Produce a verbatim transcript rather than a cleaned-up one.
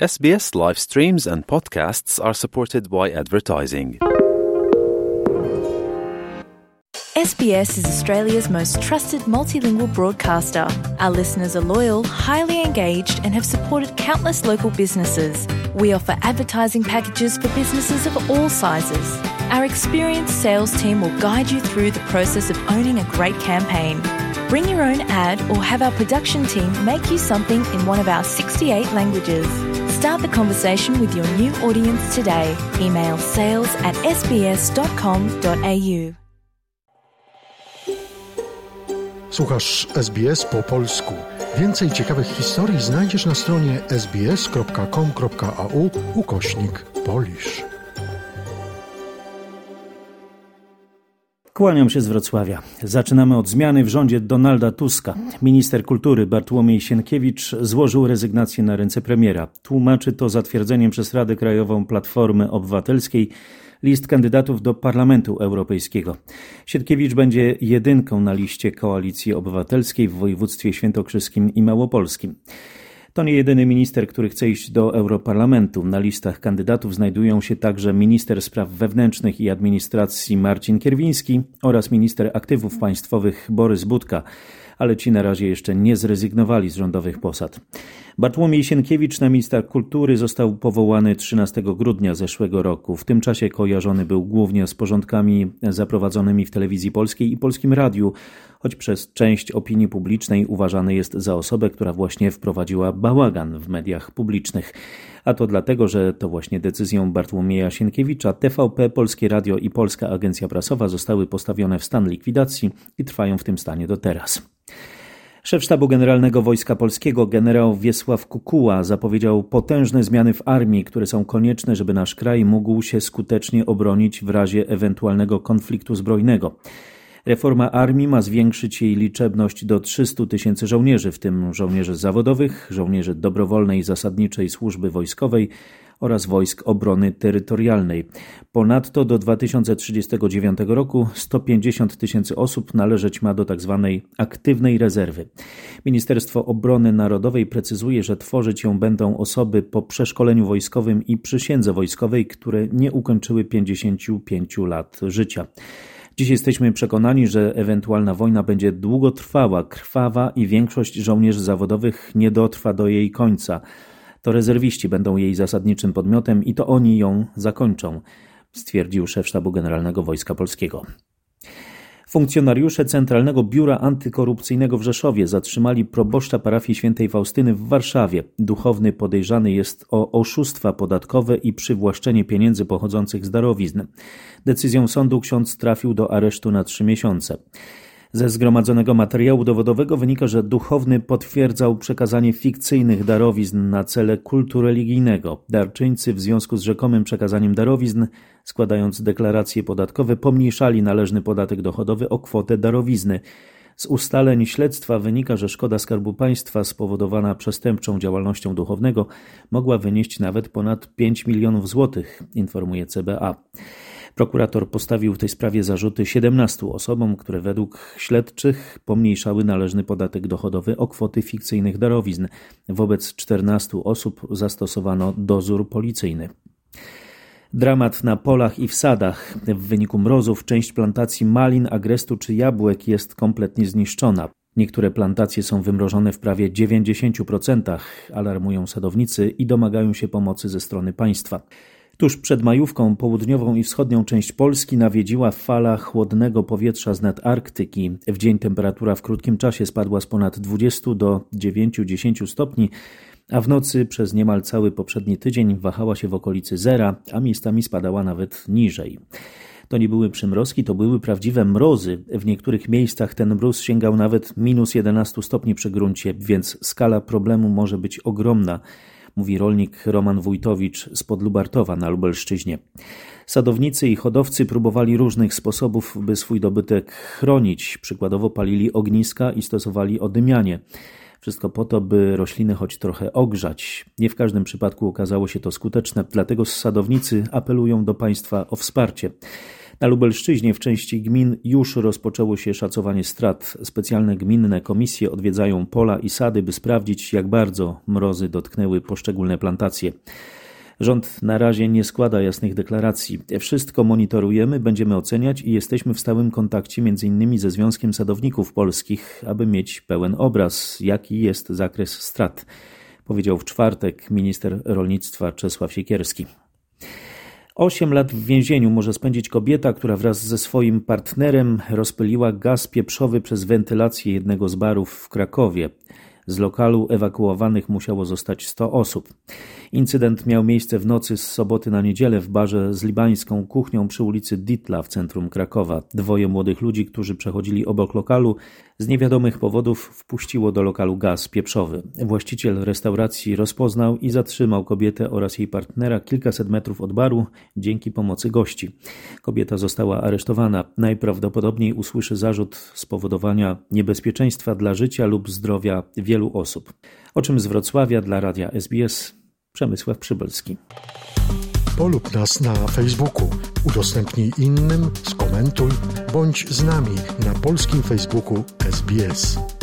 S B S live streams and podcasts are supported by advertising. S B S is Australia's most trusted multilingual broadcaster. Our listeners are loyal, highly engaged, and have supported countless local businesses. We offer advertising packages for businesses of all sizes. Our experienced sales team will guide you through the process of owning a great campaign. Bring your own ad or have our production team make you something in one of our sixty-eight languages. Start the conversation with your new audience today. Email sales at s b s dot com dot a u. Słuchasz S B S po polsku. Więcej ciekawych historii znajdziesz na stronie s b s kropka com kropka a u ukośnik Polish. Kłaniam się z Wrocławia. Zaczynamy od zmiany w rządzie Donalda Tuska. Minister kultury Bartłomiej Sienkiewicz złożył rezygnację na ręce premiera. Tłumaczy to zatwierdzeniem przez Radę Krajową Platformy Obywatelskiej list kandydatów do Parlamentu Europejskiego. Sienkiewicz będzie jedynką na liście Koalicji Obywatelskiej w województwie świętokrzyskim i małopolskim. To nie jedyny minister, który chce iść do Europarlamentu. Na listach kandydatów znajdują się także minister spraw wewnętrznych i administracji Marcin Kierwiński oraz minister aktywów państwowych Borys Budka, ale ci na razie jeszcze nie zrezygnowali z rządowych posad. Bartłomiej Sienkiewicz na ministra kultury został powołany trzynastego grudnia zeszłego roku. W tym czasie kojarzony był głównie z porządkami zaprowadzonymi w telewizji polskiej i Polskim Radiu, choć przez część opinii publicznej uważany jest za osobę, która właśnie wprowadziła bałagan w mediach publicznych. A to dlatego, że to właśnie decyzją Bartłomieja Sienkiewicza T V P, Polskie Radio i Polska Agencja Prasowa zostały postawione w stan likwidacji i trwają w tym stanie do teraz. Szef Sztabu Generalnego Wojska Polskiego generał Wiesław Kukuła zapowiedział potężne zmiany w armii, które są konieczne, żeby nasz kraj mógł się skutecznie obronić w razie ewentualnego konfliktu zbrojnego. Reforma armii ma zwiększyć jej liczebność do trzystu tysięcy żołnierzy, w tym żołnierzy zawodowych, żołnierzy dobrowolnej zasadniczej służby wojskowej oraz wojsk obrony terytorialnej. Ponadto do dwa tysiące trzydziestego dziewiątego roku sto pięćdziesiąt tysięcy osób należeć ma do tzw. aktywnej rezerwy. Ministerstwo Obrony Narodowej precyzuje, że tworzyć ją będą osoby po przeszkoleniu wojskowym i przysiędze wojskowej, które nie ukończyły pięćdziesięciu pięciu lat życia. Dziś jesteśmy przekonani, że ewentualna wojna będzie długotrwała, krwawa i większość żołnierzy zawodowych nie dotrwa do jej końca. To rezerwiści będą jej zasadniczym podmiotem i to oni ją zakończą, stwierdził szef Sztabu Generalnego Wojska Polskiego. Funkcjonariusze Centralnego Biura Antykorupcyjnego w Rzeszowie zatrzymali proboszcza parafii Świętej Faustyny w Warszawie. Duchowny podejrzany jest o oszustwa podatkowe i przywłaszczenie pieniędzy pochodzących z darowizn. Decyzją sądu ksiądz trafił do aresztu na trzy miesiące. Ze zgromadzonego materiału dowodowego wynika, że duchowny potwierdzał przekazanie fikcyjnych darowizn na cele kultu religijnego. Darczyńcy w związku z rzekomym przekazaniem darowizn, składając deklaracje podatkowe, pomniejszali należny podatek dochodowy o kwotę darowizny. Z ustaleń śledztwa wynika, że szkoda Skarbu Państwa spowodowana przestępczą działalnością duchownego mogła wynieść nawet ponad pięć milionów złotych, informuje C B A. Prokurator postawił w tej sprawie zarzuty siedemnastu osobom, które według śledczych pomniejszały należny podatek dochodowy o kwoty fikcyjnych darowizn. Wobec czternastu osób zastosowano dozór policyjny. Dramat na polach i w sadach. W wyniku mrozów część plantacji malin, agrestu czy jabłek jest kompletnie zniszczona. Niektóre plantacje są wymrożone w prawie dziewięćdziesięciu procentach, alarmują sadownicy i domagają się pomocy ze strony państwa. Tuż przed majówką południową i wschodnią część Polski nawiedziła fala chłodnego powietrza z nad Arktyki. W dzień temperatura w krótkim czasie spadła z ponad dwudziestu do dziewięciu do dziesięciu stopni, a w nocy przez niemal cały poprzedni tydzień wahała się w okolicy zera, a miejscami spadała nawet niżej. To nie były przymrozki, to były prawdziwe mrozy. W niektórych miejscach ten mróz sięgał nawet minus jedenastu stopni przy gruncie, więc skala problemu może być ogromna, mówi rolnik Roman Wójtowicz z Podlubartowa na Lubelszczyźnie. Sadownicy i hodowcy próbowali różnych sposobów, by swój dobytek chronić. Przykładowo palili ogniska i stosowali odymianie. Wszystko po to, by rośliny choć trochę ogrzać. Nie w każdym przypadku okazało się to skuteczne, dlatego sadownicy apelują do państwa o wsparcie. Na Lubelszczyźnie w części gmin już rozpoczęło się szacowanie strat. Specjalne gminne komisje odwiedzają pola i sady, by sprawdzić, jak bardzo mrozy dotknęły poszczególne plantacje. Rząd na razie nie składa jasnych deklaracji. Wszystko monitorujemy, będziemy oceniać i jesteśmy w stałym kontakcie między innymi ze Związkiem Sadowników Polskich, aby mieć pełen obraz, jaki jest zakres strat, powiedział w czwartek minister rolnictwa Czesław Siekierski. Osiem lat w więzieniu może spędzić kobieta, która wraz ze swoim partnerem rozpyliła gaz pieprzowy przez wentylację jednego z barów w Krakowie. Z lokalu ewakuowanych musiało zostać sto osób. Incydent miał miejsce w nocy z soboty na niedzielę w barze z libańską kuchnią przy ulicy Ditla w centrum Krakowa. Dwoje młodych ludzi, którzy przechodzili obok lokalu, z niewiadomych powodów wpuściło do lokalu gaz pieprzowy. Właściciel restauracji rozpoznał i zatrzymał kobietę oraz jej partnera kilkaset metrów od baru dzięki pomocy gości. Kobieta została aresztowana. Najprawdopodobniej usłyszy zarzut spowodowania niebezpieczeństwa dla życia lub zdrowia wielu osób. O czym z Wrocławia dla Radia S B S Przemysław Przybylski. Polub nas na Facebooku, udostępnij innym, skomentuj, bądź z nami na polskim Facebooku S B S.